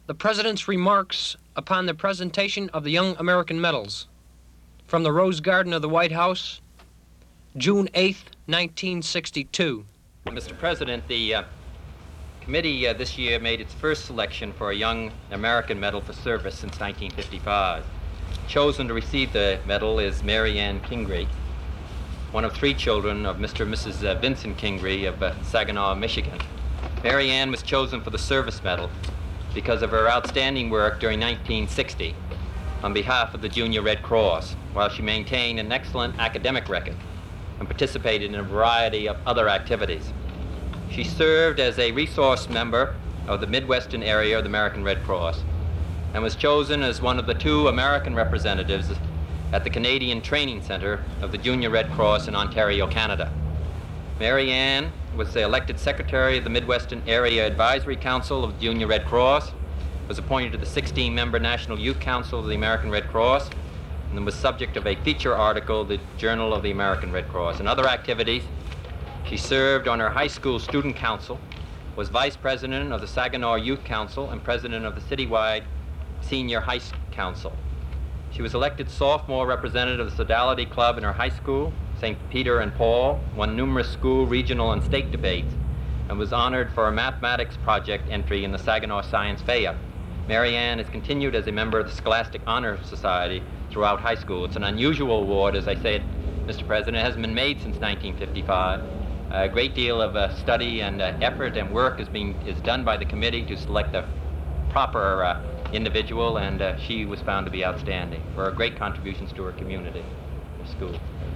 the President's remarks upon the presentation of the Young American Medals from the Rose Garden of the White House, June 8th, 1962. Mr. President, the committee this year made its first selection for a Young American Medal for Service since 1955. Chosen to receive the medal is Mary Ann Kingrey, one of three children of Mr. and Mrs. Vincent Kingrey of Saginaw, Michigan. Mary Ann was chosen for the Service Medal because of her outstanding work during 1960 on behalf of the Junior Red Cross, while she maintained an excellent academic record and participated in a variety of other activities. She served as a resource member of the Midwestern area of the American Red Cross and was chosen as one of the two American representatives at the Canadian Training Center of the Junior Red Cross in Ontario, Canada. Mary Ann was the elected secretary of the Midwestern Area Advisory Council of the Junior Red Cross, was appointed to the 16-member National Youth Council of the American Red Cross, and was subject of a feature article, the Journal of the American Red Cross. In other activities, she served on her high school student council, was vice president of the Saginaw Youth Council, and president of the citywide Senior High Council. She was elected sophomore representative of the Sodality Club in her high school, St. Peter and Paul, won numerous school, regional, and state debates, and was honored for a mathematics project entry in the Saginaw Science Fair. Mary Ann has continued as a member of the Scholastic Honor Society throughout high school. It's an unusual award, as I said, Mr. President. It hasn't been made since 1955. A great deal of study and effort and work is done by the committee to select a proper individual, and she was found to be outstanding for her great contributions to her community, her school.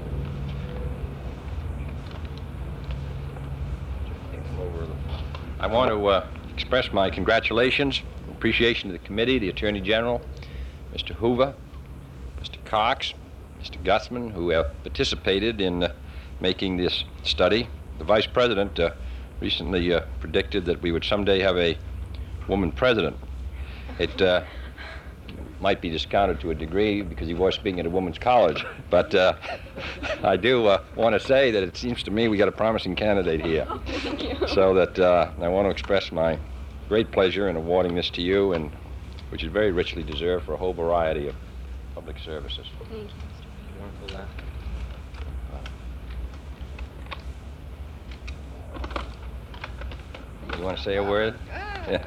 I want to express my congratulations, appreciation to the committee, the Attorney General, Mr. Hoover, Mr. Cox, Mr. Guthman, who have participated in making this study. The Vice President recently predicted that we would someday have a woman president. It might be discounted to a degree because he was speaking at a women's college, but I do want to say that it seems to me we got a promising candidate here. Thank you. So that I want to express my great pleasure in awarding this to you, and which is very richly deserved for a whole variety of public services. Thank you, Mr. You want to say a word? Yeah.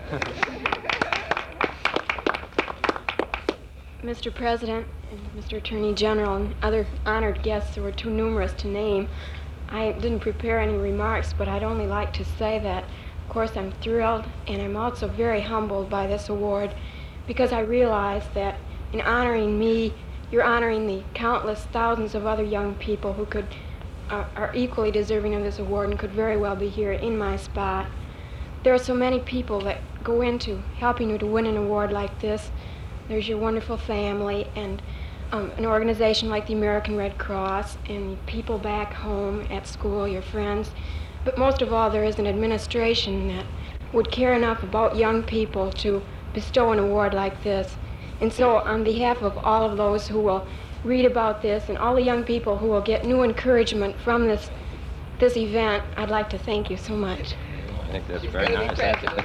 Mr. President and Mr. Attorney General and other honored guests who were too numerous to name, I didn't prepare any remarks, but I'd only like to say that, of course, I'm thrilled, and I'm also very humbled by this award because I realize that in honoring me, you're honoring the countless thousands of other young people who are equally deserving of this award and could very well be here in my spot. There are so many people that go into helping you to win an award like this. There's your wonderful family and an organization like the American Red Cross and people back home at school, your friends. But most of all, there is an administration that would care enough about young people to bestow an award like this. And so on behalf of all of those who will read about this and all the young people who will get new encouragement from this event, I'd like to thank you so much. I think that's very nice. Thank you.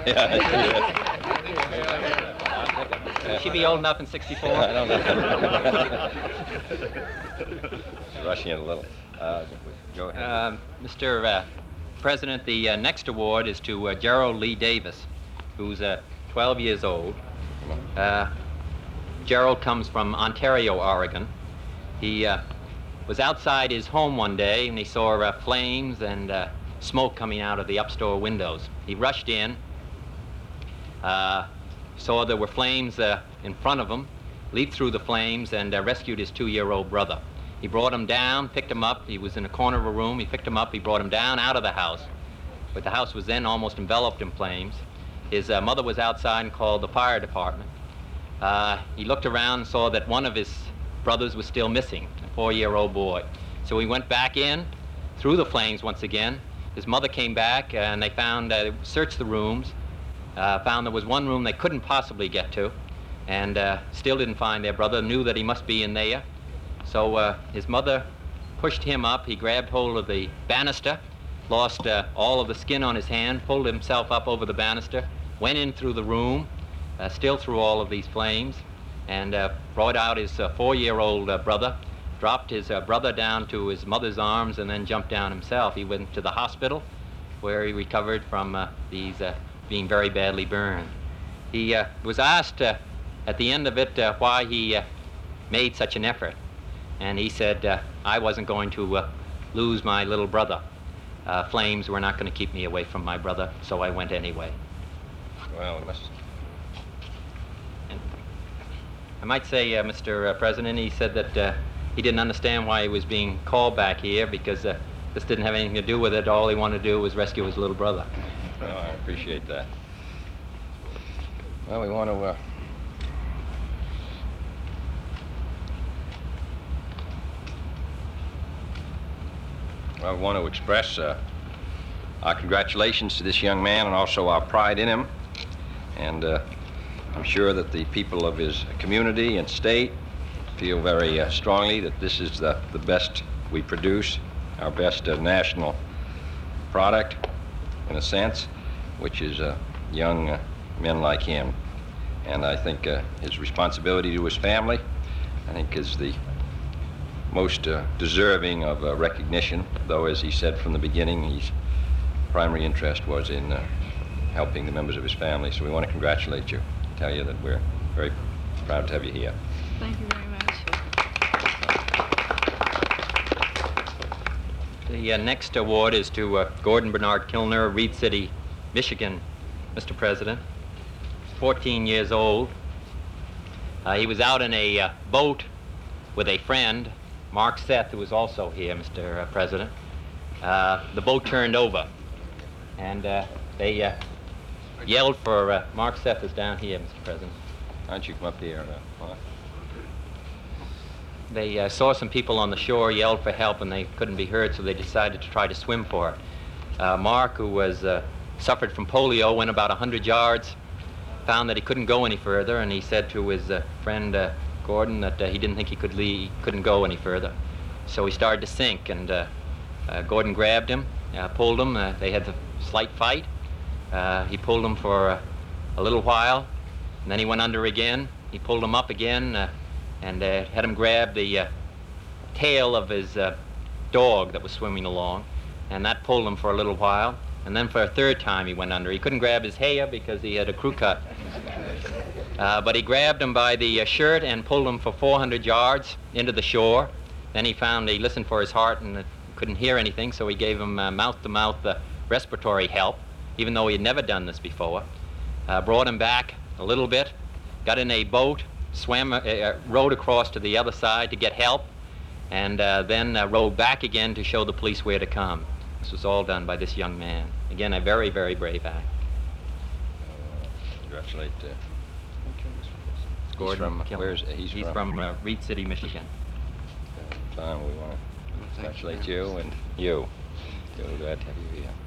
Will she be old enough in 64? I don't know. Rushing it a little. Go ahead. Mr. President, the next award is to Gerald Lee Davis, who's 12 years old. Gerald comes from Ontario, Oregon. He was outside his home one day and he saw flames and smoke coming out of the upstore windows. He rushed in, saw there were flames in front of him, leaped through the flames and rescued his 2-year-old brother. He brought him down, picked him up. He was in a corner of a room. He picked him up. He brought him down out of the house. But the house was then almost enveloped in flames. His mother was outside and called the fire department. He looked around and saw that one of his brothers was still missing, a 4-year-old boy. So he went back in through the flames once again. His mother came back and they searched the rooms, found there was one room they couldn't possibly get to, and still didn't find their brother, knew that he must be in there. So his mother pushed him up. He grabbed hold of the banister, lost all of the skin on his hand, pulled himself up over the banister, went in through the room, still through all of these flames, and brought out his 4-year-old brother, dropped his brother down to his mother's arms, and then jumped down himself. He went to the hospital where he recovered from these being very badly burned. He was asked at the end of it why he made such an effort, and he said, I wasn't going to lose my little brother. Flames were not going to keep me away from my brother, so I went anyway. Well, we must... I might say, Mr. President, he said that he didn't understand why he was being called back here, because this didn't have anything to do with it. All he wanted to do was rescue his little brother. Well, I appreciate that. Well, we want to... I want to express our congratulations to this young man and also our pride in him. And I'm sure that the people of his community and state feel very strongly that this is the best we produce, our best national product, in a sense, which is young men like him. And I think his responsibility to his family, I think, is the most deserving of recognition, though, as he said from the beginning, his primary interest was in helping the members of his family. So we want to congratulate you, tell you that we're very proud to have you here. Thank you very much. The next award is to Gordon Bernard Kilner, Reed City, Michigan, Mr. President. 14 years old. He was out in a boat with a friend, Mark Seth, who was also here, Mr. President. The boat turned over, and they yelled for Mark Seth is down here, Mr. President. Why don't you come up here? Mark? They saw some people on the shore, yelled for help, and they couldn't be heard, so they decided to try to swim for it. Mark, who was suffered from polio, went about 100 yards, found that he couldn't go any further, and he said to his friend Gordon that he didn't think he couldn't go any further. So he started to sink, and Gordon grabbed him, pulled him. They had a slight fight. He pulled him for a little while, and then he went under again. He pulled him up again, and had him grab the tail of his dog that was swimming along, and that pulled him for a little while. And then for a third time he went under. He couldn't grab his hair because he had a crew cut. But he grabbed him by the shirt and pulled him for 400 yards into the shore. Then he listened for his heart and couldn't hear anything, so he gave him mouth-to-mouth respiratory help, even though he had never done this before. Brought him back a little bit, got in a boat, rowed across to the other side to get help, and then rowed back again to show the police where to come. This was all done by this young man. Again, a very, very brave act. Congratulate Gordon Kilner. He's from Reed City, Michigan. Tom, we want to congratulate you and you. We're glad to have you here.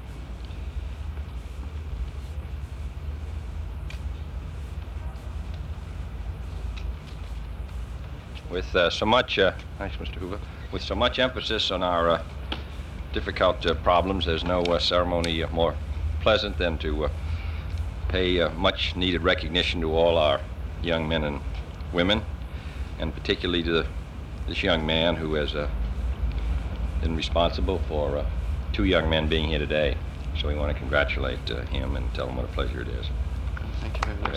With so much, thanks, Mr. Hoover. With so much emphasis on our difficult problems, there's no ceremony more pleasant than to pay much needed recognition to all our young men and women, and particularly to this young man who has been responsible for 2 young men being here today. So we want to congratulate him and tell him what a pleasure it is. Thank you very much.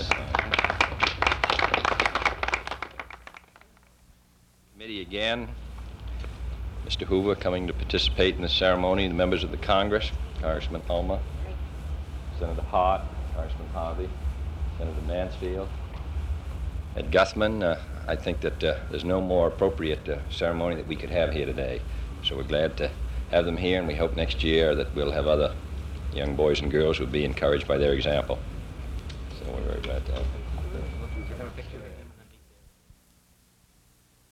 Committee again. Mr. Hoover coming to participate in the ceremony, the members of the Congress, Congressman Ulmer, Senator Hart, Congressman Harvey, Senator Mansfield, Ed Guthman. I think that there's no more appropriate ceremony that we could have here today. So we're glad to have them here, and we hope next year that we'll have other young boys and girls who will be encouraged by their example. So we're very glad to have them.